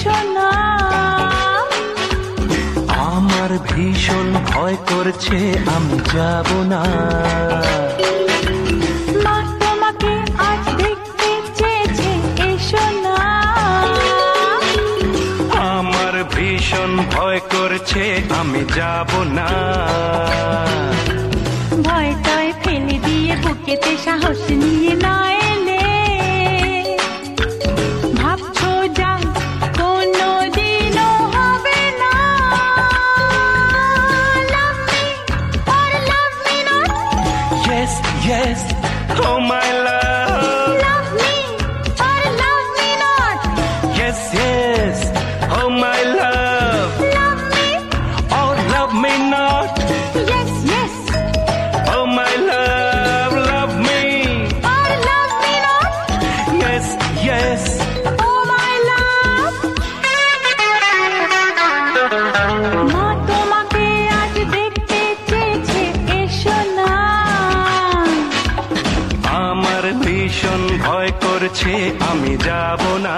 এসো না। আমার ভীষণ ভয় করছে, আমি যাব না। মা তোমাকে আজ দেখতে চেয়েছে, এসো না। আমার ভীষণ ভয় করছে, আমি যাব না। ভয়টায় ফেলে দিয়ে বুকেতে সাহস নিয়ে না এলে, ভাবছো যা কোনো দিনও হবে না। Love me or love me not. Yes, yes, oh my love. Love me or love me not. Yes, yes, oh my love. Love me Oh, love me not. yes yes Oh my love, love me. or love me not. Yes, yes. Oh my love. মা তোমাকে আজ দেখতে চেয়েছে, এসো না। আমার ভীষণ ভয় করছে, আমি যাব না।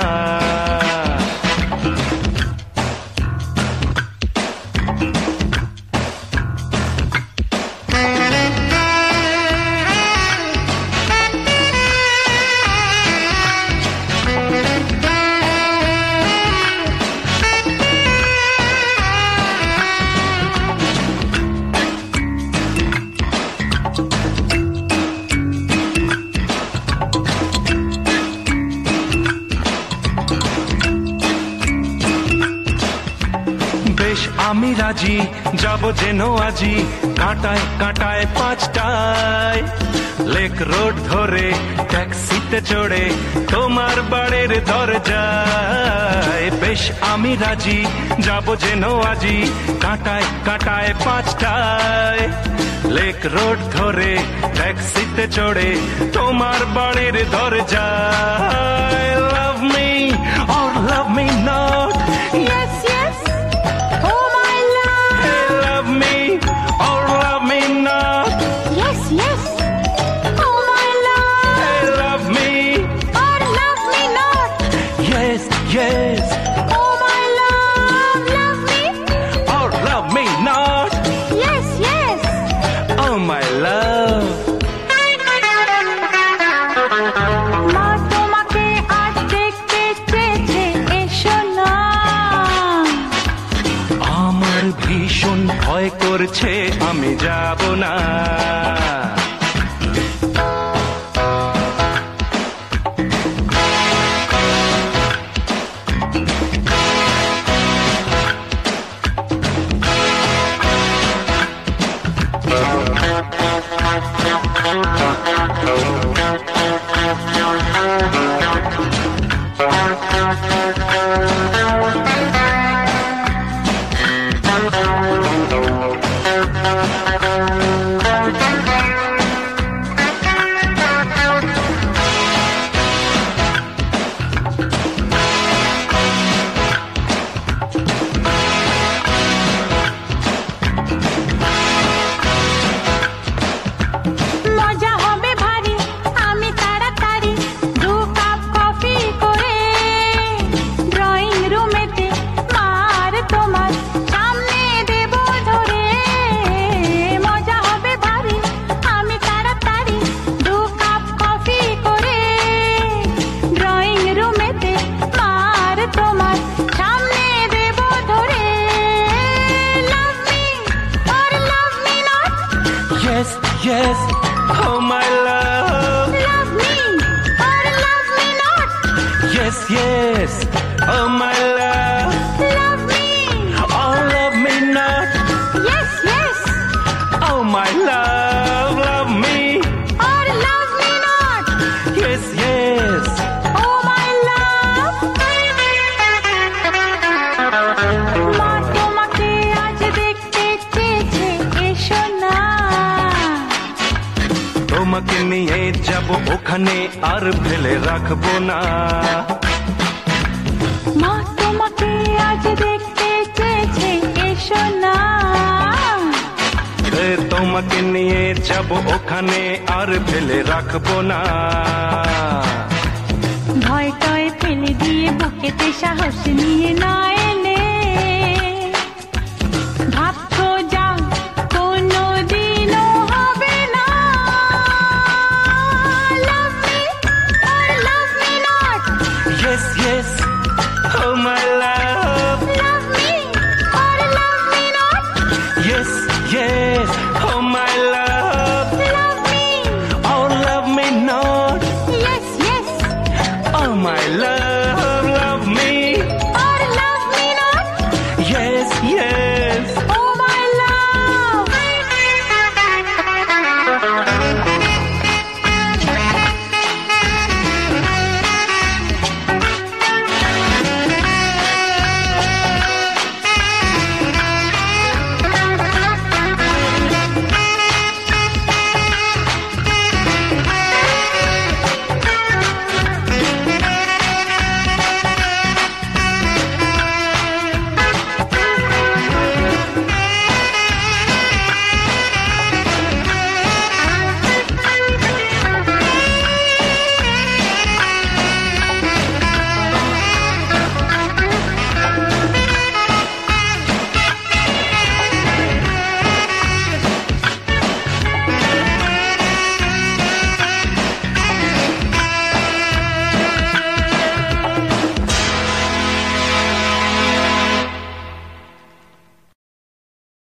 বেশ আমি রাজি, যাব যেন আজি, কাঁটায় কাঁটায় পাঁচটায়, লেক রোড ধরে ট্যাক্সিতে চড়ে তোমার বাড়ির দরজায়। বেশ আমি রাজি, যাব যেন আজি, কাঁটায় কাঁটায় পাঁচটায়, লেক রোড ধরে ট্যাক্সিতে চড়ে তোমার বাড়ির দরজায়। Love me or love me not. Yes yes oh my love. Love me or love me not. Yes yes oh my love. Love me. Or love me not. Yes, yes. Oh my love. Love me Or love me not. yes yes. Oh my love. মা তোমাকে আজ দেখতে চেয়েছে, এসো না। আমার ভীষণ ভয় করছে, আমি যাব না। মজা হবে ভারী, আমি তাড়াতাড়ি 2 কাপ কফি করে ড্রয়িং রুমেতে মার তোমার সামনে দেব ধরে। মজা হবে ভারী, আমি তাড়াতাড়ি 2 কাপ কফি করে ড্রয়িং রুমেতে মার তোমার সামনে দেব ধরে। Love me or love me not. Yes, yes. Oh my love. Love me or love me not. Yes, yes. Oh my love. Love me Oh, love me not. yes yes Oh my love, love me. or love me not. Yes, yes. Oh my love. মা তোমাকে আজ দেখতে চেয়েছে, এসো না। তোমাকে নিয়ে যাব ওখানে, আর ফেলে রাখবো না। মা তোমাকে আজ দেখতে চেয়েছে, এসো না। তোমাকে নিয়ে যাব ওখানে, আর ফেলে রাখবো না। ভয়টায় ফেলে দিয়ে বুকেতে সাহস নিয়ে নয়।